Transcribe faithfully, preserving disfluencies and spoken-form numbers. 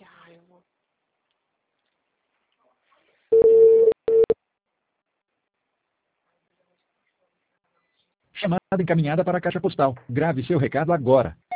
raiva. Chamada encaminhada para a caixa postal. Grave seu recado agora.